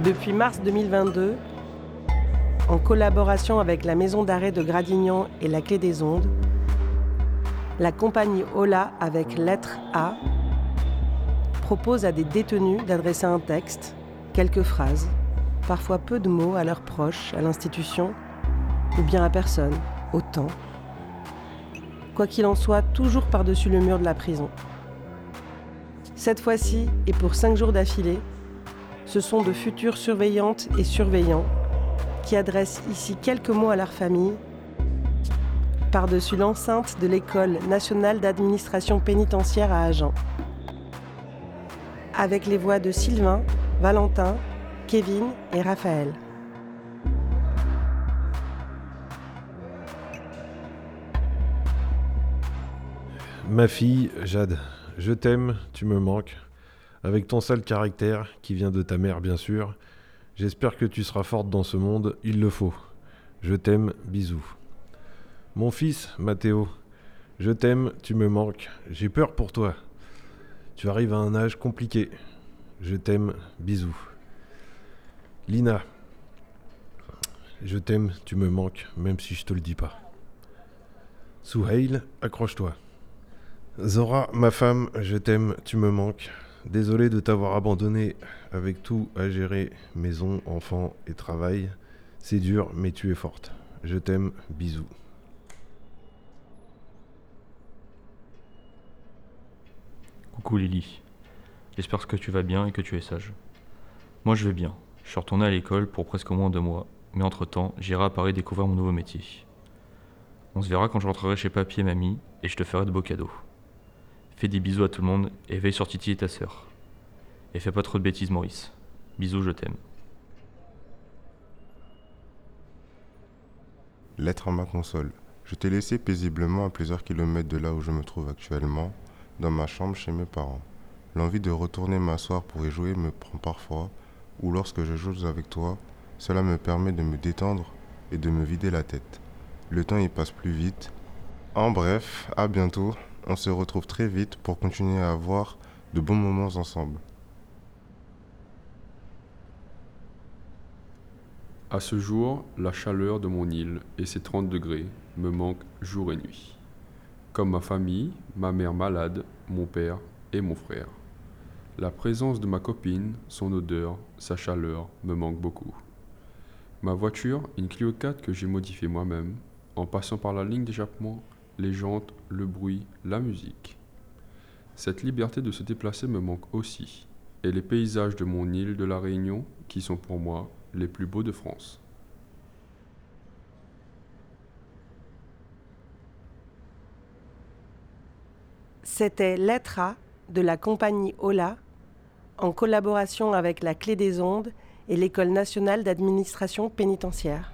Depuis mars 2022, en collaboration avec la Maison d'arrêt de Gradignan et la Clé des Ondes, la compagnie Hola avec lettre A propose à des détenus d'adresser un texte, quelques phrases, parfois peu de mots à leurs proches, à l'institution, ou bien à personne, au temps. Quoi qu'il en soit, toujours par-dessus le mur de la prison. Cette fois-ci, et pour 5 jours d'affilée, ce sont de futures surveillantes et surveillants qui adressent ici quelques mots à leur famille, par-dessus l'enceinte de l'École nationale d'administration pénitentiaire à Agen. Avec les voix de Sylvain, Valentin, Kevin et Raphaël. Ma fille, Jade, je t'aime, tu me manques. Avec ton sale caractère, qui vient de ta mère bien sûr, j'espère que tu seras forte dans ce monde, il le faut. Je t'aime, bisous. Mon fils, Mathéo, je t'aime, tu me manques, j'ai peur pour toi. Tu arrives à un âge compliqué. Je t'aime, bisous. Lina, je t'aime, tu me manques, même si je te le dis pas. Souhail, accroche-toi. Zora, ma femme, je t'aime, tu me manques. Désolé de t'avoir abandonné avec tout à gérer, maison, enfants et travail. C'est dur, mais tu es forte. Je t'aime, bisous. Coucou Lily, j'espère que tu vas bien et que tu es sage. Moi je vais bien, je suis retourné à l'école pour presque au moins 2 mois, mais entre-temps, j'irai à Paris découvrir mon nouveau métier. On se verra quand je rentrerai chez papy et mamie, et je te ferai de beaux cadeaux. Fais des bisous à tout le monde, et veille sur Titi et ta sœur. Et fais pas trop de bêtises Maurice. Bisous, je t'aime. Lettre à ma console. Je t'ai laissé paisiblement à plusieurs kilomètres de là où je me trouve actuellement, dans ma chambre chez mes parents. L'envie de retourner m'asseoir pour y jouer me prend parfois, ou lorsque je joue avec toi, cela me permet de me détendre et de me vider la tête. Le temps y passe plus vite. En bref, à bientôt. On se retrouve très vite pour continuer à avoir de bons moments ensemble. À ce jour, la chaleur de mon île et ses 30 degrés me manquent jour et nuit. Comme ma famille, ma mère malade, mon père et mon frère. La présence de ma copine, son odeur, sa chaleur me manquent beaucoup. Ma voiture, une Clio 4 que j'ai modifiée moi-même, en passant par la ligne d'échappement, les jantes, le bruit, la musique. Cette liberté de se déplacer me manque aussi, et les paysages de mon île de la Réunion, qui sont pour moi les plus beaux de France. C'était lettre A de la compagnie Hola, en collaboration avec la Clé des Ondes et l'École nationale d'administration pénitentiaire.